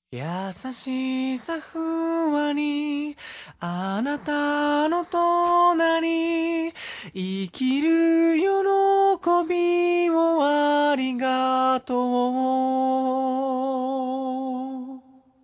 優しさふわりあなたの隣生きる喜びをありがとう。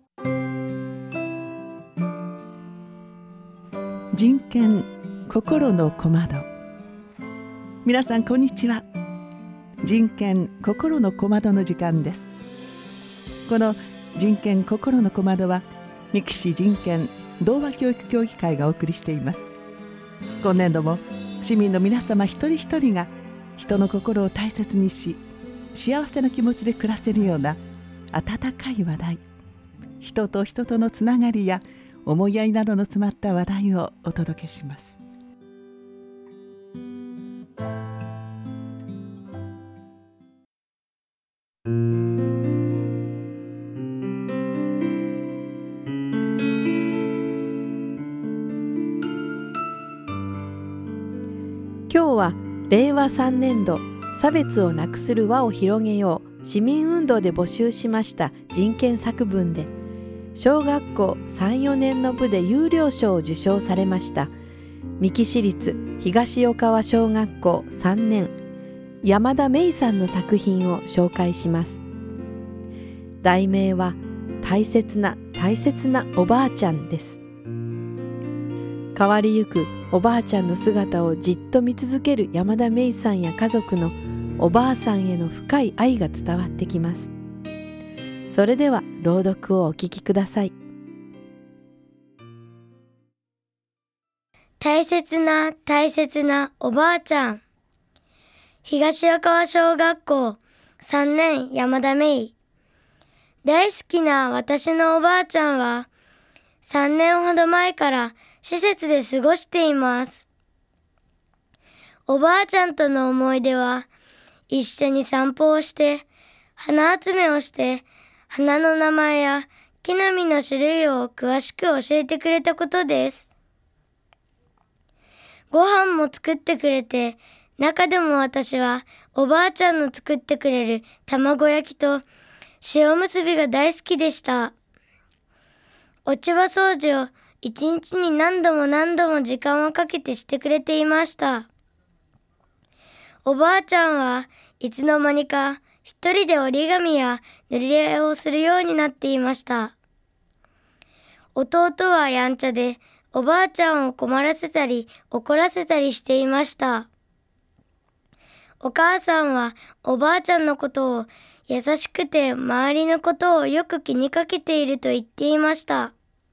人権心の小窓。皆さんこんにちは。人権心の小窓の時間です。この人権心の小窓は三木市人権童話教育協議会がお送りしています。今年度も市民の皆様一人一人が人の心を大切にし、幸せな気持ちで暮らせるような温かい話題、人と人とのつながりや思いやりなどの詰まった話題をお届けします。 今日は令和3年度差別をなくする輪を広げよう市民運動で募集しました人権作文で、小学校 3,4 年の部で優良賞を受賞されました三木市立東与川小学校3年山田芽衣さんの作品を紹介します。題名は大切な大切なおばあちゃんです。変わりゆくおばあちゃんの姿をじっと見続ける山田芽衣さんや家族のおばあさんへの深い愛が伝わってきます。それでは朗読をお聞きください。 大切な大切なおばあちゃん。東与川小学校3年山田芽衣。大好きな私のおばあちゃんは3年ほど前から施設で過ごしています。おばあちゃんとの思い出は、一緒に散歩をして、花集めをして、花の名前や木の実の種類を詳しく教えてくれたことです。ご飯も作ってくれて、中でも私はおばあちゃんの作ってくれる卵焼きと塩むすびが大好きでした。落ち葉掃除を一日に何度も何度も時間をかけてしてくれていました。おばあちゃんはいつの間にか一人で折り紙や塗り絵をするようになっていました。弟はやんちゃでおばあちゃんを困らせたり怒らせたりしていました。お母さんはおばあちゃんのことを優しくて周りのことをよく気にかけていると言っていました。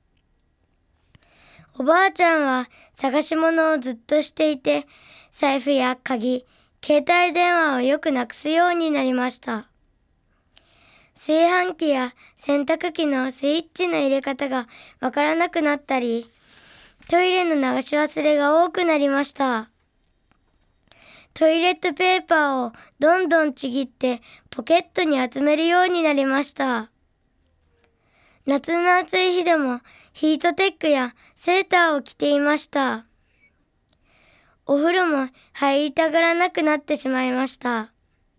おばあちゃんは探し物をずっとしていて、財布や鍵、携帯電話をよくなくすようになりました。炊飯器や洗濯機のスイッチの入れ方がわからなくなったり、トイレの流し忘れが多くなりました。トイレットペーパーをどんどんちぎってポケットに集めるようになりました。夏の暑い日でもヒートテックやセーターを着ていました。お風呂も入りたがらなくなってしまいました。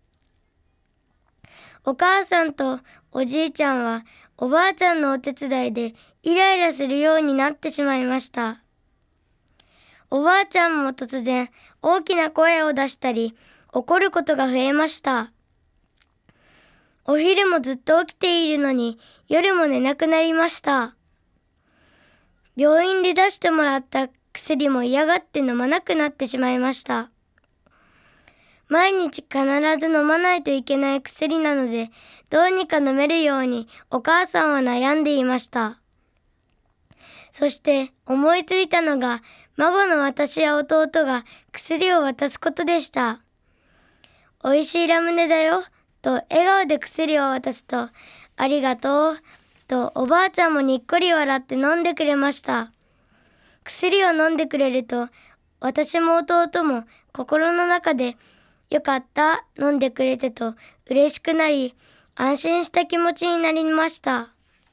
お母さんとおじいちゃんはおばあちゃんのお手伝いでイライラするようになってしまいました。おばあちゃんも突然大きな声を出したり怒ることが増えました。お昼もずっと起きているのに夜も寝なくなりました。病院で出してもらった薬も嫌がって飲まなくなってしまいました。毎日必ず飲まないといけない薬なので、どうにか飲めるようにお母さんは悩んでいました。そして思いついたのが、孫の私や弟が薬を渡すことでした。おいしいラムネだよ、と笑顔で薬を渡すと、ありがとう、とおばあちゃんもにっこり笑って飲んでくれました。薬を飲んでくれると、私も弟も心の中で、よかった、飲んでくれてと嬉しくなり、安心した気持ちになりました。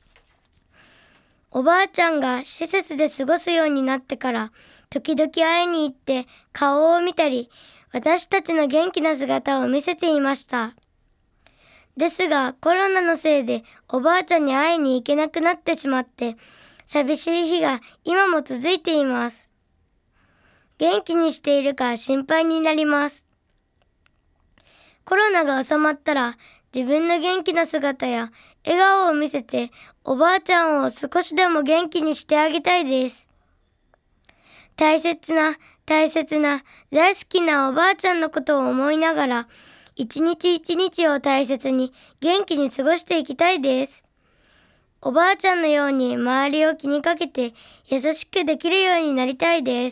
おばあちゃんが施設で過ごすようになってから、時々会いに行って顔を見たり、私たちの元気な姿を見せていました。 ですがコロナのせいでおばあちゃんに会いに行けなくなってしまって寂しい日が今も続いています。元気にしているか心配になります。コロナが収まったら自分の元気な姿や笑顔を見せておばあちゃんを少しでも元気にしてあげたいです。大切な大好きなおばあちゃんのことを思いながら一日一日を大切に元気に過ごしていきたいです。おばあちゃんのように周りを気にかけて優しくできるようになりたいです。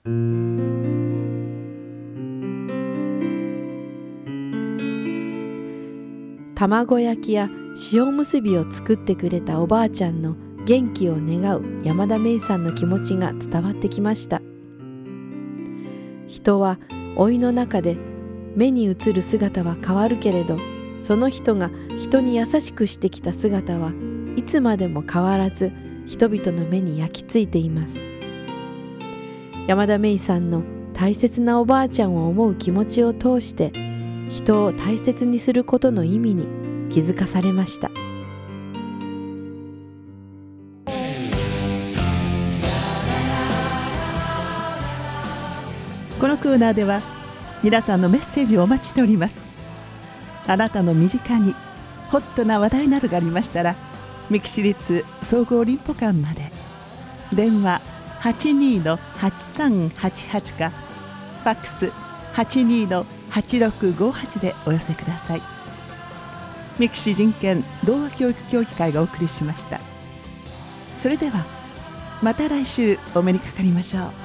卵焼きや塩むすびを作ってくれたおばあちゃんの元気を願う山田芽衣さんの気持ちが伝わってきました。人は老いの中で目に映る姿は変わるけれど、その人が人に優しくしてきた姿はいつまでも変わらず人々の目に焼き付いています。山田芽衣さんの大切なおばあちゃんを思う気持ちを通して人を大切にすることの意味に気づかされました。 このコーナーでは皆さんのメッセージをお待ちしております。あなたの身近にホットな話題などがありましたら、三木市立総合林保館まで電話 82-8388 かファックス 82-8658 でお寄せください。三木市人権童話教育協議会がお送りしました。それではまた来週お目にかかりましょう。